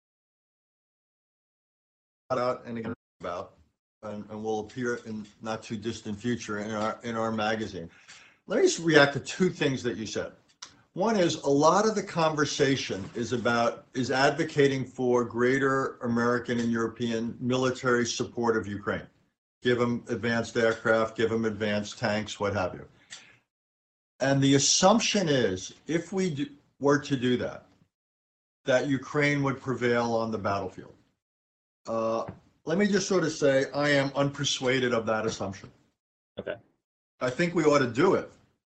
out and about, and, and will appear in not too distant future in our in our magazine. Let me just react to two things that you said. One is, a lot of the conversation is about, is advocating for greater American and European military support of Ukraine. Give them advanced aircraft, give them advanced tanks, what have you. And the assumption is, if we do, were to do that, that Ukraine would prevail on the battlefield. Uh, let me just sort of say I am unpersuaded of that assumption. Okay. I think we ought to do it,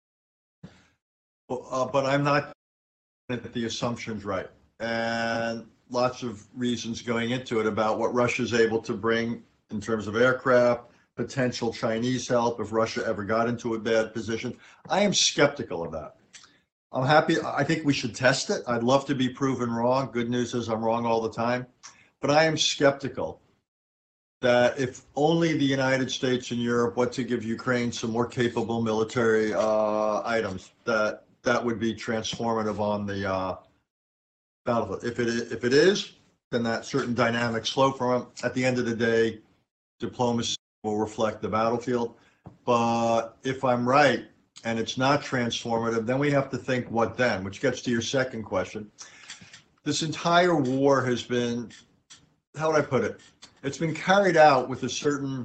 uh, but I'm not that the assumption's right. And lots of reasons going into it about what Russia's able to bring in terms of aircraft, potential Chinese help if Russia ever got into a bad position. I am skeptical of that. I'm happy. I think we should test it. I'd love to be proven wrong. Good news is I'm wrong all the time. But I am skeptical that if only the United States and Europe were to give Ukraine some more capable military uh, items, that that would be transformative on the uh, battlefield. If it is, if it is, then that certain dynamics flow from it. At the end of the day, diplomacy will reflect the battlefield. But if I'm right and it's not transformative, then we have to think what then, which gets to your second question. This entire war has been, how would I put it? It's been carried out with a certain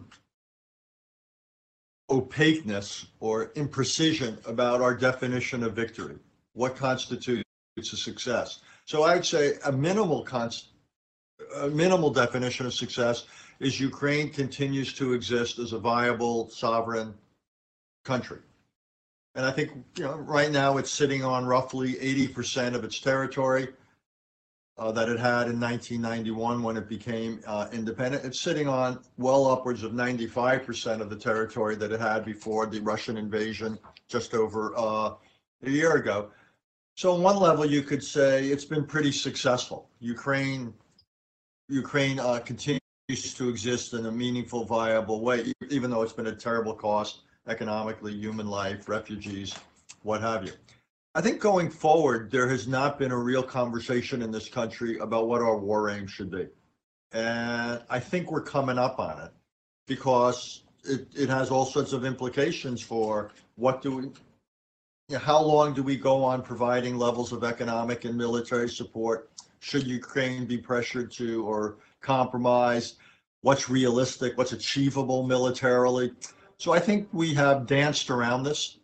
opaqueness or imprecision about our definition of victory. What constitutes a success? So I'd say a minimal const, a minimal definition of success is Ukraine continues to exist as a viable sovereign country. And I think, you know, right now it's sitting on roughly eighty percent of its territory uh, that it had in nineteen ninety-one when it became uh, independent. It's sitting on well upwards of ninety-five percent of the territory that it had before the Russian invasion just over uh, a year ago. So on one level, you could say it's been pretty successful. Ukraine, Ukraine uh, continues to exist in a meaningful, viable way, even though it's been a terrible cost economically, human life, refugees, what have you. I think going forward, there has not been a real conversation in this country about what our war aim should be. And I think we're coming up on it because it, it has all sorts of implications for what do we, you know, how long do we go on providing levels of economic and military support? Should Ukraine be pressured to or compromised? What's realistic? What's achievable militarily? So I think we have danced around this,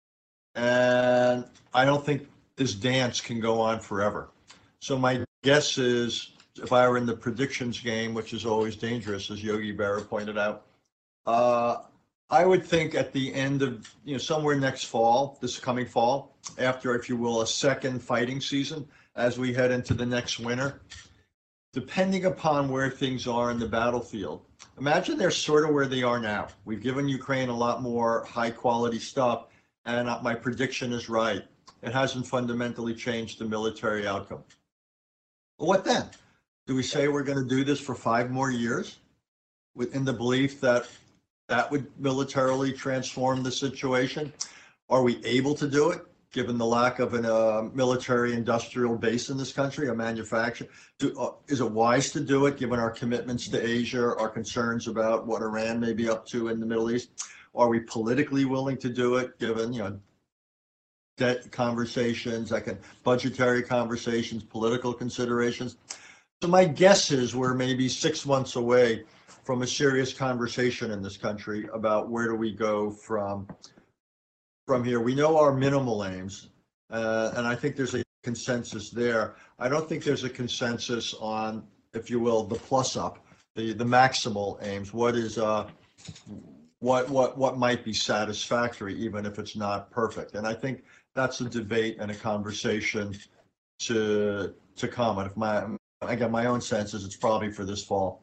and I don't think this dance can go on forever. So my guess is, if I were in the predictions game, which is always dangerous, as Yogi Berra pointed out, uh, I would think at the end of, you know, somewhere next fall, this coming fall, after, if you will, a second fighting season, as we head into the next winter, depending upon where things are in the battlefield. Imagine they're sort of where they are now. We've given Ukraine a lot more high quality stuff, and my prediction is right. It hasn't fundamentally changed the military outcome. Well, what then? Do we say we're going to do this for five more years within the belief that that would militarily transform the situation? Are we able to do it, given the lack of a uh, military industrial base in this country, a manufacturer? Do, uh, is it wise to do it, given our commitments to Asia, our concerns about what Iran may be up to in the Middle East? Are we politically willing to do it, given, you know, debt conversations, like budgetary conversations, political considerations? So my guess is we're maybe six months away from a serious conversation in this country about where do we go from from here. We know our minimal aims, uh, and I think there's a consensus there. I don't think there's a consensus on, if you will, the plus up, the the maximal aims. What is uh, what what what might be satisfactory, even if it's not perfect. And I think that's a debate and a conversation to to come. And if my again, my own sense is it's probably for this fall.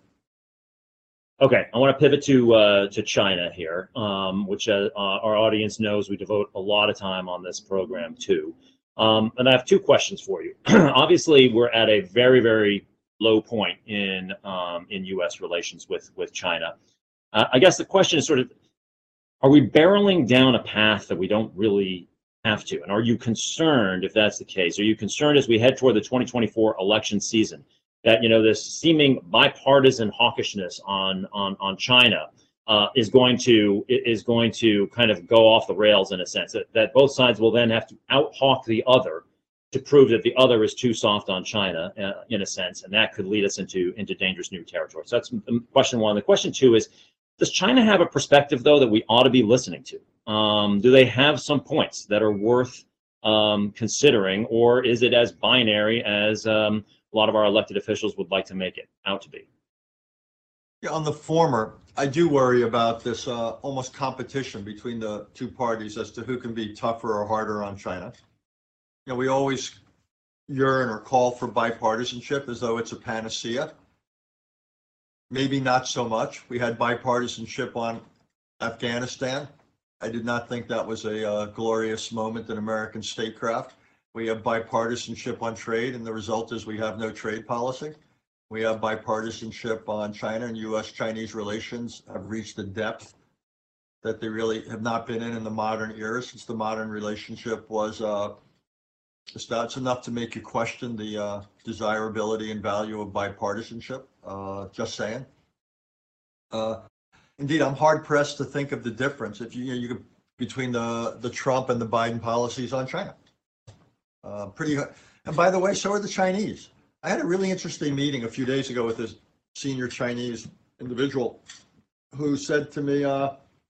Okay, I want to pivot to uh, to China here, um, which uh, our audience knows we devote a lot of time on this program too. Um, and I have two questions for you. Obviously, we're at a very, very low point in um, in U S relations with with China. Uh, I guess the question is sort of, are we barreling down a path that we don't really have to? And are you concerned if that's the case? Are you concerned as we head toward the twenty twenty-four election season that, you know, this seeming bipartisan hawkishness on on on China uh, is going to is going to kind of go off the rails in a sense, that, that both sides will then have to out-hawk the other to prove that the other is too soft on China uh, in a sense, and that could lead us into into dangerous new territory. So that's question one. The question two is, does China have a perspective, though, that we ought to be listening to? Um, do they have some points that are worth um, considering, or is it as binary as um, a lot of our elected officials would like to make it out to be? Yeah, on the former, I do worry about this uh, almost competition between the two parties as to who can be tougher or harder on China. You know, we always yearn or call for bipartisanship as though it's a panacea. Maybe not so much. We had bipartisanship on Afghanistan. I did not think that was a uh, glorious moment in American statecraft. We have bipartisanship on trade, and the result is we have no trade policy. We have bipartisanship on China, and U S Chinese relations have reached a depth that they really have not been in in the modern era since the modern relationship was uh, that's enough to make you question the uh, desirability and value of bipartisanship. Uh, just saying. Uh, indeed, I'm hard pressed to think of the difference if you, you, know, you could, between the the Trump and the Biden policies on China. Uh, pretty, and by the way, so are the Chinese. I had a really interesting meeting a few days ago with this senior Chinese individual who said to me, uh,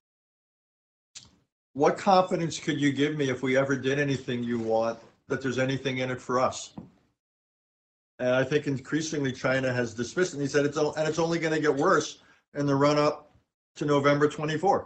"What confidence could you give me if we ever did anything you want, that there's anything in it for us?" And I think increasingly China has dismissed it. And he said, it's, and it's only going to get worse in the run up to November twenty-fourth.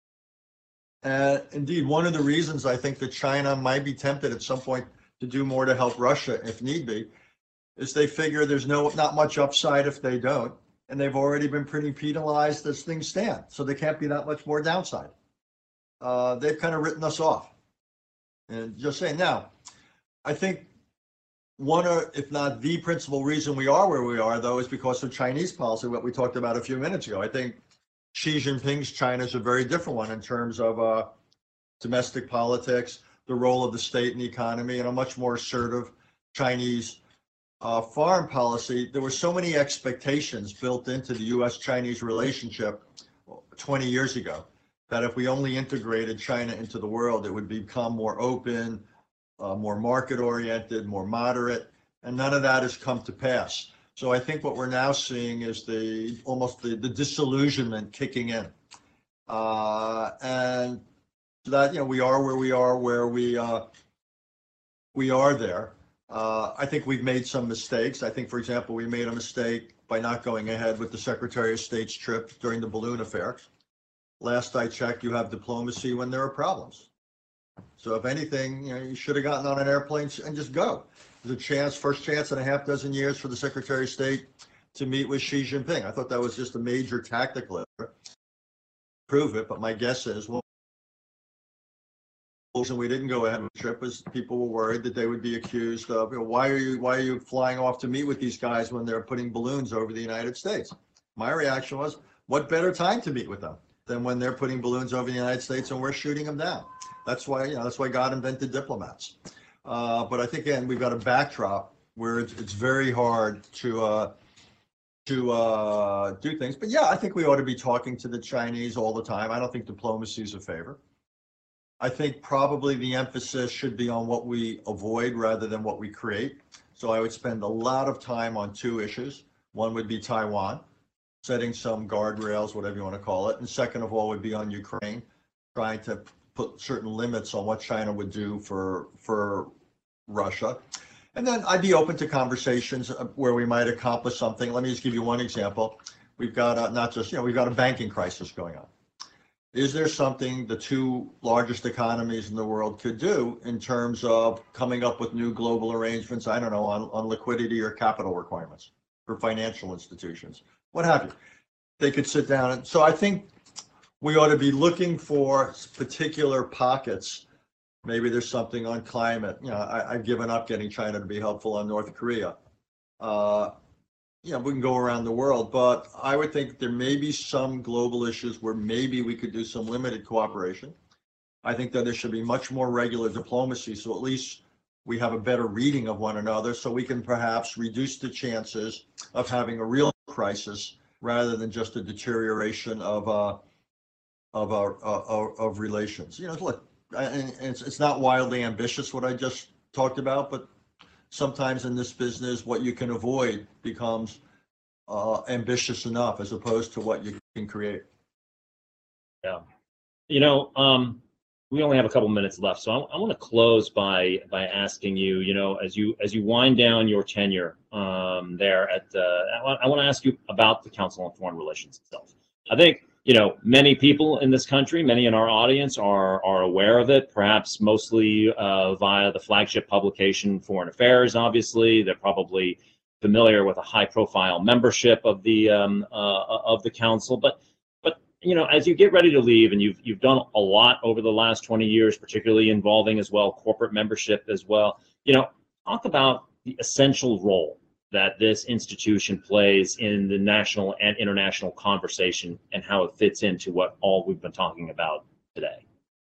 And indeed, one of the reasons I think that China might be tempted at some point to do more to help Russia, if need be, is they figure there's no not much upside if they don't. And they've already been pretty penalized as things stand. So there can't be that much more downside. Uh, they've kind of written us off. And just saying, now, I think one, or if not the principal reason we are where we are, though, is because of Chinese policy, what we talked about a few minutes ago. I think Xi Jinping's China is a very different one in terms of uh, domestic politics, the role of the state in the economy, and a much more assertive Chinese uh, foreign policy. There were so many expectations built into the U S Chinese relationship twenty years ago that if we only integrated China into the world, it would become more open, Uh, more market-oriented, more moderate, and none of that has come to pass. So I think what we're now seeing is the almost the, the disillusionment kicking in, uh, and that you know we are where we are, where we uh, we are there. Uh, I think we've made some mistakes. I think, for example, we made a mistake by not going ahead with the Secretary of State's trip during the balloon affair. Last I checked, you have diplomacy when there are problems. So if anything, you know, you should have gotten on an airplane and just go. There's a chance, first chance in a half dozen years for the Secretary of State to meet with Xi Jinping. I thought that was just a major tactical error. Prove it, but my guess is, well, the reason we didn't go ahead with the trip was people were worried that they would be accused of, you know, why are you why are you flying off to meet with these guys when they're putting balloons over the United States? My reaction was, what better time to meet with them than when they're putting balloons over the United States and we're shooting them down? That's why, you know, that's why God invented diplomats. Uh, but I think, again, we've got a backdrop where it's, it's very hard to uh, to uh, do things. But yeah, I think we ought to be talking to the Chinese all the time. I don't think diplomacy is a favor. I think probably the emphasis should be on what we avoid rather than what we create. So I would spend a lot of time on two issues. One would be Taiwan, setting some guardrails, whatever you want to call it. And second of all would be on Ukraine, trying to put certain limits on what China would do for for Russia. And then I'd be open to conversations where we might accomplish something. Let me just give you one example. We've got a, not just, you know, we've got a banking crisis going on. Is there something the two largest economies in the world could do in terms of coming up with new global arrangements, I don't know, on, on liquidity or capital requirements for financial institutions, what have you? They could sit down. And so I think we ought to be looking for particular pockets. Maybe there's something on climate. You know, I, I've given up getting China to be helpful on North Korea. Uh, you know, we can go around the world, but I would think there may be some global issues where maybe we could do some limited cooperation. I think that there should be much more regular diplomacy, so at least we have a better reading of one another, so we can perhaps reduce the chances of having a real crisis rather than just a deterioration of uh, of our uh, of relations. You know, look, and it's it's not wildly ambitious what I just talked about, but sometimes in this business, what you can avoid becomes uh, ambitious enough as opposed to what you can create. Yeah, you know, um, we only have a couple minutes left, so I, I want to close by by asking you, you know, as you as you wind down your tenure um, there at, uh, I, want, I want to ask you about the Council on Foreign Relations itself. I think, you know, many people in this country, many in our audience are are aware of it, perhaps mostly uh, via the flagship publication Foreign Affairs. Obviously, they're probably familiar with a high-profile membership of the um, uh, of the council, but. You know, as you get ready to leave, and you've you've done a lot over the last twenty years, particularly involving as well corporate membership as well. You know, talk about the essential role that this institution plays in the national and international conversation, and how it fits into what all we've been talking about today.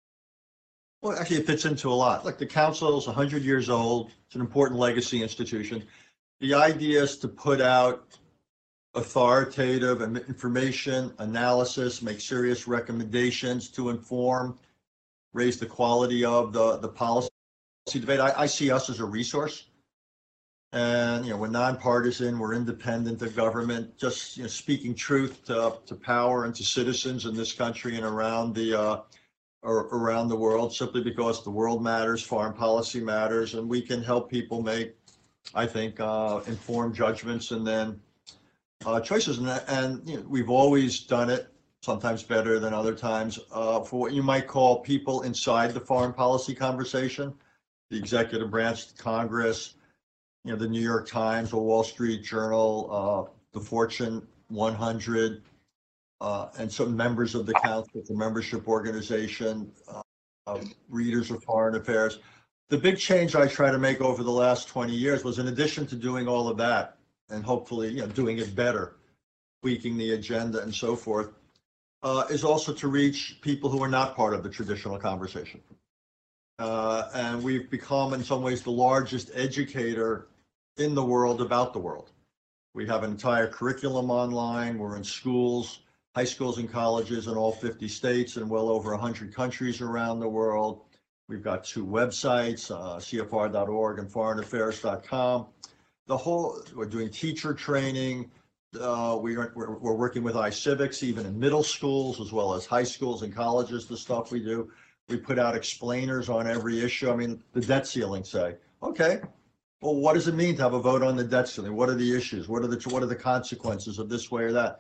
Well, actually, it fits into a lot. Like the council is one hundred years old. It's an important legacy institution. The idea is to put out authoritative information, analysis, make serious recommendations to inform, raise the quality of the, the policy debate. I, I see us as a resource. And, you know, we're nonpartisan, we're independent of government, just, you know, speaking truth to, to power and to citizens in this country and around the, uh, or around the world, simply because the world matters, foreign policy matters, and we can help people make, I think, uh, informed judgments and then Uh, choices. And, and you know, we've always done it, sometimes better than other times, uh, for what you might call people inside the foreign policy conversation, the executive branch, Congress, you know, the New York Times, the Wall Street Journal, uh, the Fortune one hundred, uh, and some members of the council, the membership organization, uh, uh, readers of Foreign Affairs. The big change I try to make over the last twenty years was, in addition to doing all of that, and hopefully, you know, doing it better, tweaking the agenda and so forth, uh, is also to reach people who are not part of the traditional conversation. Uh, and we've become, in some ways, the largest educator in the world about the world. We have an entire curriculum online. We're in schools, high schools and colleges in all fifty states and well over one hundred countries around the world. We've got two websites, uh, C F R dot org and foreign affairs dot com. The whole, we're doing teacher training. Uh, we are, we're, we're working with iCivics, even in middle schools, as well as high schools and colleges, the stuff we do. We put out explainers on every issue. I mean, the debt ceiling, say, okay, well, what does it mean to have a vote on the debt ceiling? What are the issues? What are the, what are the consequences of this way or that?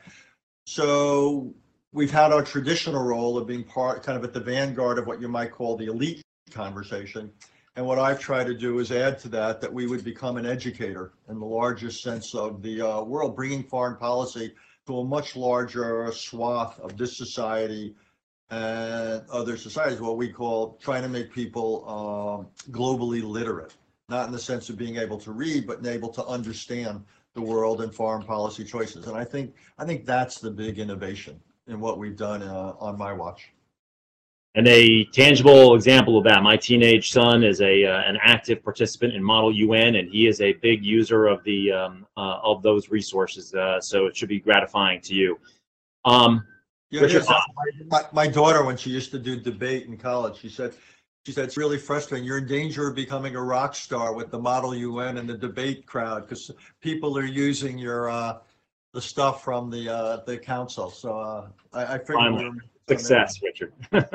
So we've had our traditional role of being part, kind of at the vanguard of what you might call the elite conversation. And what I've tried to do is add to that, that we would become an educator in the largest sense of the uh, world, bringing foreign policy to a much larger swath of this society and other societies, what we call trying to make people um, globally literate, not in the sense of being able to read, but able to understand the world and foreign policy choices. And I think I think that's the big innovation in what we've done uh, on my watch. And a tangible example of that, my teenage son is a uh, an active participant in Model U N, and he is a big user of the um, uh, of those resources. Uh, so it should be gratifying to you. Um, yeah, Richard, yes, my, my daughter, when she used to do debate in college, she said, she said it's really frustrating. You're in danger of becoming a rock star with the Model U N and the debate crowd, because people are using your uh, the stuff from the uh, the council. So uh, I, I figured. Success, Richard.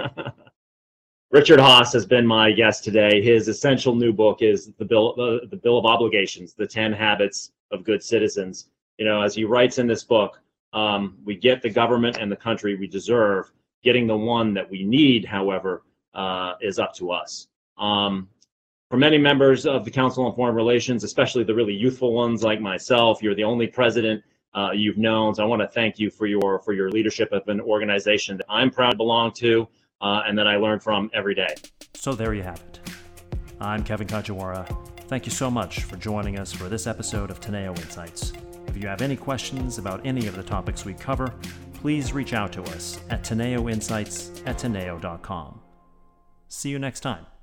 Richard Haass has been my guest today. His essential new book is the Bill, the, the Bill of Obligations, The ten Habits of Good Citizens. You know, as he writes in this book, um, we get the government and the country we deserve. Getting the one that we need, however, uh, is up to us. Um, for many members of the Council on Foreign Relations, especially the really youthful ones like myself, you're the only president Uh, you've known. So I want to thank you for your for your leadership of an organization that I'm proud to belong to uh, and that I learn from every day. So there you have it. I'm Kevin Kajiwara. Thank you so much for joining us for this episode of Teneo Insights. If you have any questions about any of the topics we cover, please reach out to us at teneoinsights at teneo dot com. See you next time.